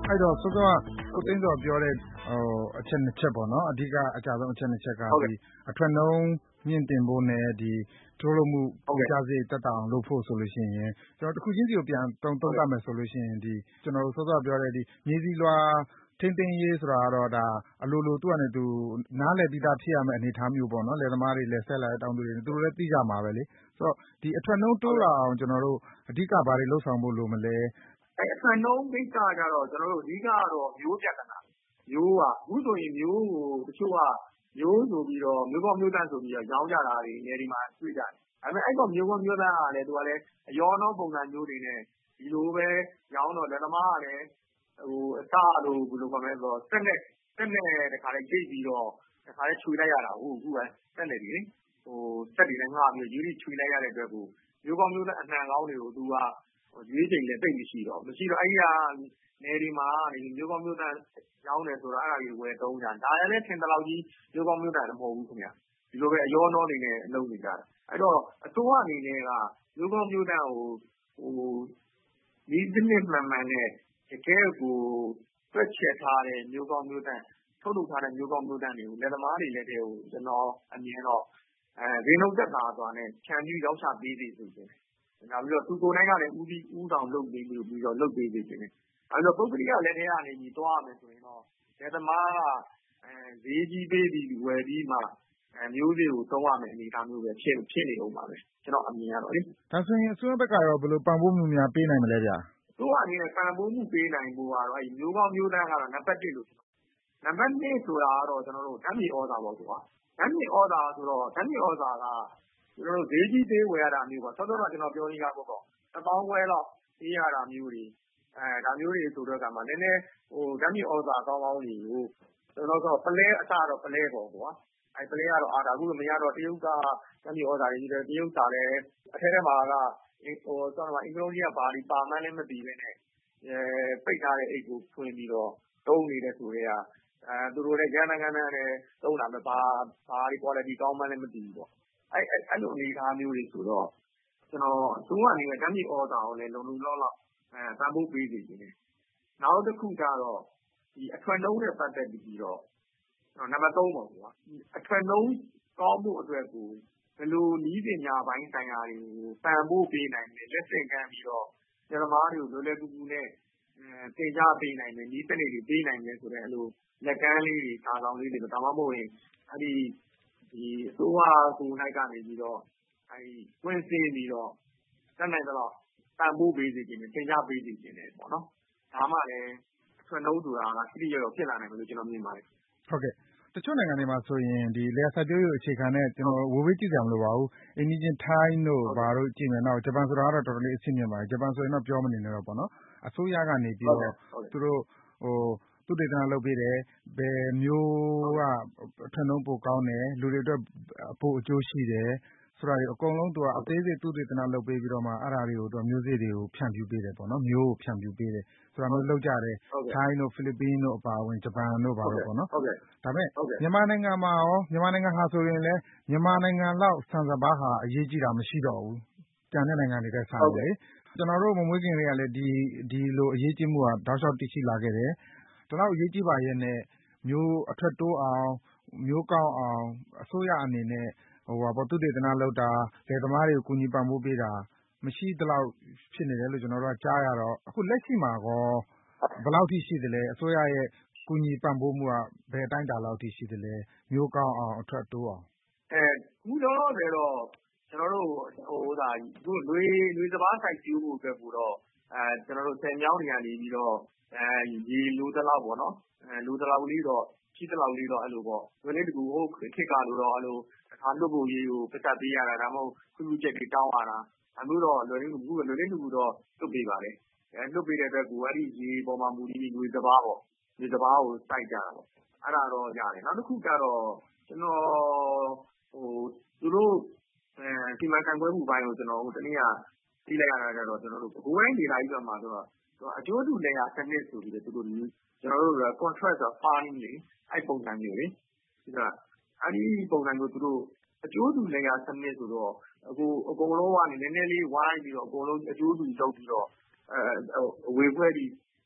အဲ့တော့စောစောကကိုသိန်းစောပြောတဲ့အချက်နှစ်ချက်ပေါ့နော်အဓိကအကြဆုံးအချက်နှစ်ချက်ကဒီအထွက်နှုန်းမြင့်တင်ဖို့နဲ့ဒီထုတ်လုပ်မှုကြားစိတက်တာအောင်လုပ်ဖို့ဆိုလို့ရှိရင်ကျွန်တော်တစ်ခုချင်းစီကိုပြန်သုံးသပ်မယ်ဆိုလို့ရှိရင်ဒီကျွန်တော်စောစောပြောတဲ့ဒီမြေစီလွှာထိန်းသိမ်းရေးဆိုတာကတော့ဒါအလိုလိုသူ့အနေနဲ့သူနားလည်ပြီးသားဖြစ်ရမယ့်အနေအထားမျိုးပေါ့နော်လယ်သမားတွေလယ်ဆက်လာတဲ့တောင်သူတွေသူတို့လည်းသိကြမှာပဲလေဆိုတော့ဒီအထွက်နှုန်းတိုးလာအောင်ကျွန်တော်တို့အဓိကဘာတွေလုပ်ဆောင်ဖို့လိုမလဲအထွက်နှုန်းကိစ္စကြတော့ကျွန်တော်တို့အဓိကတော့မျိုးပြဿနာမျိုးကအခုဆိုရင်မျိုးကိုတချို့ကမျိုးဆိုပြီးတော့မျိုးကောမျိုးတန်းဆိုပြီးတော့ရောင်းကြတာတွေနေဒီမှာတွေ့ကြတယ်။ဒါပေမဲ့အဲ့တော့မျိုးကောမျိုးတန်းကလည်းသူကလည်းအယောနှောပုံစံမျိုးတွေနဲ့ဒီလိုပဲရောင်းတော့လက်သမားကလည်းအစလို့ဘယ်လိုခေါ်မလဲဆိုတော့စက်နဲ့တခါလေးကြိတ်ပြီးတော့တခါလေးခြွေလိုက်ရတာအခုကစက်နဲ့ဒီလေစက်တွေနဲ့ငှားပြီးရွေးခြွေလိုက်ရတဲ့အတွက်ကိုမျိုးကောမျိုးတန်းအနှံကောင်းတွေကိုသူကရွေးချိန်လည်းတိတ်မရှိတော့အဲ့ဒီကနေဒီမှာမျိုးကောမျိုးတန်းရောင်းတယ်ဆိုတော့အဲ့ဒါကြီးဝယ်သုံးကြဒါလည်းထင်တယ်လို့ကြီးမျိုးကောမျိုးတန်းမဟုတ်ဘူးခင်ဗျဒီလိုပဲအယောနှောနေနဲ့အလုပ်နေကြတာအဲ့တော့အစိုးရအနေနဲ့ကမျိုးကောမျိုးတန်းကိုဒီစနစ်မှန်မှန်နဲ့တကယ်ကိုတွက်ချက်ထားတဲ့မျိုးကောမျိုးတန်းထုတ်လုပ်ထားတဲ့မျိုးကောမျိုးတန်းတွေကိုလက်သမားတွေလက်ထဲကိုကျွန်တော်အမြင်တော့ဈေးနှုန်းသက်သာစွာနဲ့ခြံပြီးရောက်ချပေးစေချင်တယ်နောက်ပြီးတော့သူကိုယ်တိုင်ကလည်းဦးဆောင်လုပ်ပေးပြီးတော့လုပ်ပေးစေချင်တယ်အဲ့တော့ပုဂ္ဂလိကလက်ထဲကနေပြီးတွားရမယ်ဆိုရင်တော့လက်သမားကဈေးကြီးပေးပြီးဝယ်ပြီးမှမျိုးစေ့ကိုသုံးရမယ်အနေအထားမျိုးပဲဖြစ်နေအောင်ပါပဲကျွန်တော်အမြင်ကတော့လေဒါဆိုရင်အစိုးရဘက်ကရောဘယ်လိုပံ့ပိုးမှုများပေးနိုင်မလဲဗျာသူကအနေနဲ့ပံ့ပိုးမှုပေးနိုင်ဖို့ကတော့အဲ့မျိုးကောင်းမျိုးတန်းကတော့နံပါတ်1လို့နံပါတ်2ဆိုတာကတော့ကျွန်တော်တို့ဓာတ်မြေဩဇာပေါ့ကွာဓာတ်မြေဩဇာဆိုတော့ဓာတ်မြေဩဇာကကျွန်တော်တို့ဈေးကြီးသေးဝယ်ရတာမျိုးပေါ့စောစောကကျွန်တော်ပြောနေတာပေါ့1000ခွဲလောက်ပေးရတာမျိုးတွေဒါမျိုးတွေဆိုတော့ကမှနည်းနည်းဓာတ်မြေဩဇာကောင်းကောင်းတွေကိုကျွန်တော်ဆိုပလဲအစတော့ပလဲပေါ့ကွာအဲ့ပလဲကတော့အာဒါအခုမရတော့တရုတ်ကဓာတ်မြေဩဇာတွေကြီးတယ်တရုတ်ကလည်းအထက်ထဲမှာကအင်္ဂလိပ်ကဘာဒီပါမှန်းလည်းမသိပဲနဲ့ပိတ်ထားတဲ့အိတ်ကိုဖွင့်ပြီးတော့တုံးနေတဲ့ဆိုတွေကသူတို့လည်းကျန်းနဲ့သုံးတာပဲဘာဒီ quality ကောင်းမှန်းလည်းမသိဘူးပေါ့အဲ့လိုအနေအထားမျိုးတွေဆိုတော့ကျွန်တော်သူကနေဓာတ်မြေဩဇာကိုလည်းလုံလောက်ပံ့ပိုးပေးစီနေတယ်နောက်တစ်ခုကျတော့ဒီအထွက်နှုန်းနဲ့ပတ်သက်ပြီးတော့နံပါတ်3ပေါ့ကွာအထွက်နှုန်းကောင်းမှုအတွက်ကိုဘယ်လိုနည်းပညာပိုင်းဆိုင်ရာတွေကိုပံ့ပိုးပေးနိုင်လဲလက်ဆင့်ကမ်းပြီးတော့ကျန်သမားတွေကိုလွယ်ကူကူနဲ့သင်ကြားပေးနိုင်တယ်နည်းစနစ်တွေပေးနိုင်တယ်ဆိုတော့အဲ့လိုလက်ကမ်းလေးတွေစာဆောင်လေးတွေဒါမှမဟုတ်ရင်အဲ့ဒီအစိုးရကိုနိုင်ကနေပြီးတော့အဲ့ဒီဝင်စင်းပြီးတော့တတ်နိုင်တော့ပံ့ပိုးပေးစီခြင်းနဲ့သင်ကြားပေးစီခြင်းနဲ့ပေါ့နော်ဒါမှလည်းအထွက်နှုန်းဆိုတာကတိတိကျကျဖြစ်လာနိုင်မယ်လို့ကျွန်တော်မြင်ပါတယ်ဟုတ်ကဲ့တချို့နိုင်ငံတွေမှာဆိုရင်ဒီလယ်ယာစိုက်ပျိုးရေးအခြေခံနဲ့ကျွန်တော်ဝေဝေးကြည့်ကြမလို့ပါဘူးအိန္ဒိယထိုင်းတို့ဘာတို့ကြည့်မယ်နောက်ဂျပန်ဆိုတာကတော့တော်တော်လေးအဆင့်မြင့်ပါတယ်ဂျပန်ဆိုရင်တော့ပြောမနေနဲ့တော့ပေါ့နော်အစိုးရကနေပြီးတော့သူတို့သူတေသနလုပ်ပေးတယ်ဘယ်မျိုးကအထက်နှုန်းပိုကောင်းတယ်လူတွေအတွက်ပိုအကျိုးရှိတယ်ဆိုတာတွေအကုန်လုံးသူကအသေးစိတ်သူတေသနလုပ်ပေးပြီးတော့မှအဲ့ဒါတွေကိုသူမျိုးစေ့တွေကိုဖြန့်ဖြူးပေးတယ်ပေါ့နော်မျိုးကိုဖြန့်ဖြူးပေးတယ်ဆိုတာမျိုးလုပ်ကြတယ်ထိုင်းတို့ဖိလစ်ပင်းတို့အပါအဝင်ဂျပန်တို့ဘာလို့ပေါ့နော်ဒါပေမဲ့မြန်မာနိုင်ငံမှာရောမြန်မာနိုင်ငံဟာဆိုရင်လည်းမြန်မာနိုင်ငံလောက်ဆန်စပါးဟာအရေးကြီးတာမရှိတော့ဘူးကျန်တဲ့နိုင်ငံတွေနဲ့ဆိုင်တယ်ကျွန်တော်တို့မမွေးခင်တွေကလည်းဒီလိုအရေးကြီးမှုဟာတောက်လျှောက်တည်ရှိလာခဲ့တယ်ဒါတော့အရေးကြီးပါရဲ့နဲ့မျိုးအထွက်တိုးအောင်မျိုးကောင်းအောင်အစိုးရအနေနဲ့သူတေသနလုပ်တာလယ်သမားတွေကိုကူညီပံ့ပိုးပေးတာမရှိသလောက်ဖြစ်နေတယ်လို့ကျွန်တော်တို့ကကြားရတော့အခုလက်ရှိမှာကောဘယ်လောက်ထိရှိသလဲအစိုးရရဲ့ကူညီပံ့ပိုးမှုကဘယ်အတိုင်းအတာလောက်ထိရှိသလဲမျိုးကောင်းအောင်အထွက်တိုးအောင်ခုတော့ဆိုတော့ကျွန်တော်တို့လွေစပါးစိုက်ပျိုးဖို့အတွက်ကိုတော့ကျွန်တော်တို့ဆယ်မြောင်းတွေကနေပြီးတော့ရေလိုသလောက်ပေါ့နော်လိုသလောက်လေးတော့ရှိသလောက်လေးတော့အဲ့လိုပေါ့လွယ်လေးတကူဟုတ်ခေတ်ကလို့တော့အဲ့လိုအခါလွတ်ဖို့ရေးကိုပတ်သက်ပေးရတာဒါမှမဟုတ်ခွင့်ပြုချက်တွေတောင်းရတာအမှုတော့လွယ်လေးတကူတော့လွတ်ပေးပါတယ်လွတ်ပေးတဲ့အတွက်ကိုအဲ့ဒီရေပေါ်မှာမူတည်ပြီးလွေစပါးပေါ့လွေစပါးကိုစိုက်ကြတာပေါ့အဲ့ဒါတော့ရတယ်နောက်တစ်ခုကျတော့ကျွန်တော်သူတို့ဒီမှာခံခွဲမှုပိုင်းကိုကျွန်တော်တနည်းပြီးလိုက်ရတာကြတော့ကျွန်တော်တို့ဘိုးတိုင်းဒေသကြီးဘက်မှာဆိုတော့အကျိုးတူလေယာစနစ်ဆိုပြီးတော့သူတို့ကျွန်တော်တို့က contract farming လေအဲ့ပုံစံမျိုးလေဒါအဲ့ဒီပုံစံမျိုးသူတို့အကျိုးတူလေယာစနစ်ဆိုတော့အခုအကုန်လုံးကနေနည်းနည်းလေးဝိုင်းပြီးတော့အကုန်လုံးအကျိုးတူလုပ်ပြီးတော့အဝေခွဲပြီး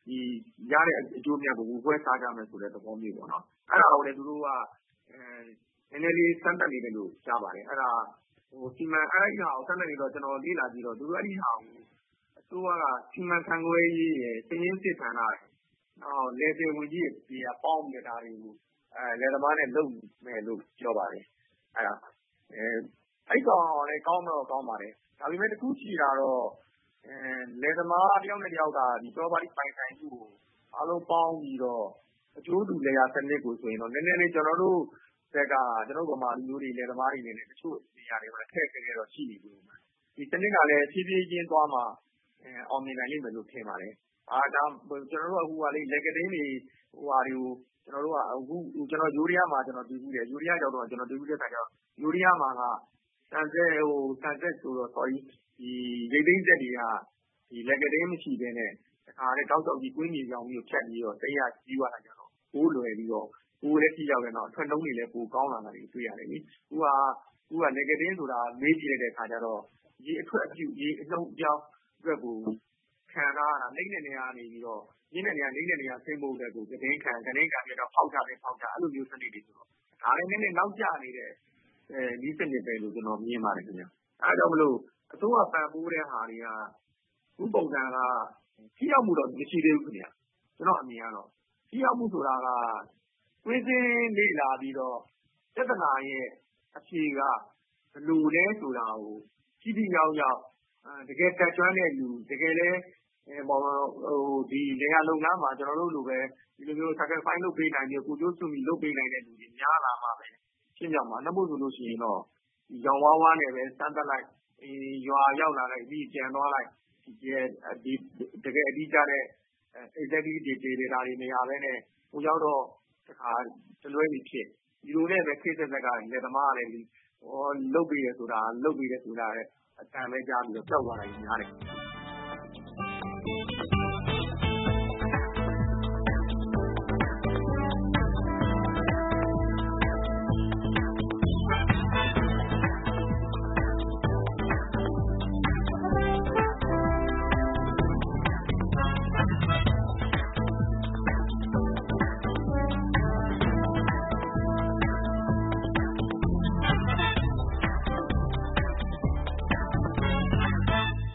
ရတဲ့အကျိုးအမြတ်ကိုဝေခွဲစားကြမယ်ဆိုတဲ့သဘောမျိုးပေါ့နော်။အဲ့ဒါကိုလည်းသူတို့ကနည်းနည်းလေးစမ်းသပ်နေတယ်လို့ကြားပါတယ်။အဲ့ဒါစီမံအဲ့ဒီဟာကိုစမ်းသပ်နေတော့ကျွန်တော်လေ့လာကြည့်တော့သူတို့အဲ့ဒီဟာကိုအစိုးရကစီမံခန့်ခွဲရေးရယ်စာရင်းစစ်ဌာနရယ်နောက်လယ်သယ်ဝန်ကြီးတွေကပေါင်းနေတာတွေကိုလယ်သမားနဲ့လုပ်မယ်လို့ပြောပါတယ်။အဲ့ကောင်လည်းကောင်းတော့ကောင်းပါတယ်။ဒါပေမဲ့တခုရှိတာတော့လယ်သမားတယောက်နဲ့တယောက်ကဒီ property ပိုင်ဆိုင်မှုကိုအားလုံးပေါင်းပြီးတော့အကျိုးတူလယ်ယာစနစ်ကိုဆိုရင်တော့နည်းနည်းလေးကျွန်တော်တို့ဘက်ကကျွန်တော်ဗမာလူမျိုးတွေလယ်သမားတွေနဲ့တချို့နေရာတွေမှာအခက်အခဲတော့ရှိနေပြီ။ဒီစနစ်ကလည်းဖြည်းဖြည်းချင်းသွားမှအောင်မြင်နိုင်လိမ့်မယ်လို့ထင်ပါတယ်။ဒါကျွန်တော်တို့ကလက်ကတင်းတွေတွေကိုကျွန်တော်တို့ကအခုကျွန်တော်ယူရီးယားမှာကျွန်တော်တည်ဘူးတယ်ယူရီးယားကြောင့်တော့ကျွန်တော်တည်ဘူးတဲ့ခါကျတော့ယူရီးယားမှာကဆန်ဆက်ဆိုတော့ sorry ဒီရိတ်သိမ်းချက်တွေကဒီလက်ကတင်းမရှိဘဲနဲ့တခါလေတောက်တောက်ကြီးကွင်းကြီးကြောင်မျိုးဖြတ်ပြီးတော့တရားကြီးသွားတာကြတော့ဘိုးလွယ်ပြီးတော့ဘိုးလည်းကြည့်ရောက်တယ်တော့အထွက်နှုံးတွေလည်းပိုကောင်းလာတာတွေတွေ့ရတယ်လေအခုကလက်ကတင်းဆိုတာမေးကြည့်လိုက်တဲ့ခါကျတော့ရေအထွက်အပြုရေအနှုံးအပြောင်းအတွက်ကိုခံရတာလိမ့်တဲ့နေရာနေပြီးတော့ရင်းတဲ့နေရာလိမ့်တဲ့နေရာစိမ့်ဖို့အတွက်ကိုတင်းခံပြီးတော့ဖောက်ချအဲ့လိုမျိုးစနစ်တွေဆိုတော့ဒါလည်းနည်းနည်းနောက်ကျနေတဲ့ဒီစနစ်ပဲလို့ကျွန်တော်မြင်ပါတယ်ခင်ဗျ။အဲဒါကြောင့်မလို့အစိုးရပံ့ပိုးတဲ့ဟာတွေကခုပုံစံကထိရောက်မှုတော့မရှိသေးဘူးခင်ဗျ။ကျွန်တော်အမြင်ကတော့ထိရောက်မှုဆိုတာကကွင်းစင်းလေ့လာပြီးတော့ပြဿနာရဲ့အဖြေကဘယ်လိုလဲဆိုတာကိုကြည့်ရောက်တကယ်တက်ကြွတဲ့လူတကယ်လဲဒီနေရာလုပ်ငန်းမှာကျွန်တော်တို့လိုပဲဒီလိုမျိုး sacrifice လုပ်ပေးနိုင်ပြီးကိုကျိုးစွန့်ပြီးလုပ်ပေးနိုင်တဲ့လူတွေများလာမှာပဲရှင်းပြမှာနှမို့ဆိုလို့ရှိရင်တော့ရောင်ဝါးဝါးနဲ့ပဲစမ်းသပ်လိုက်ရွာရောက်လာလိုက်ပြီးကြံသွားလိုက်ဒီတကယ်အတိအကျတဲ့ exactly data တွေမရဘဲနဲ့ဟိုရောက်တော့တခါတလွဲပြီးဖြစ်ဒီလိုနဲ့ပဲခေတ်သက်ကလယ်သမားကလည်းလုပ်ပေးရဆိုတာအတန်ပဲကြားပြီးတော့ကြောက်သွားတာကြီးများတယ်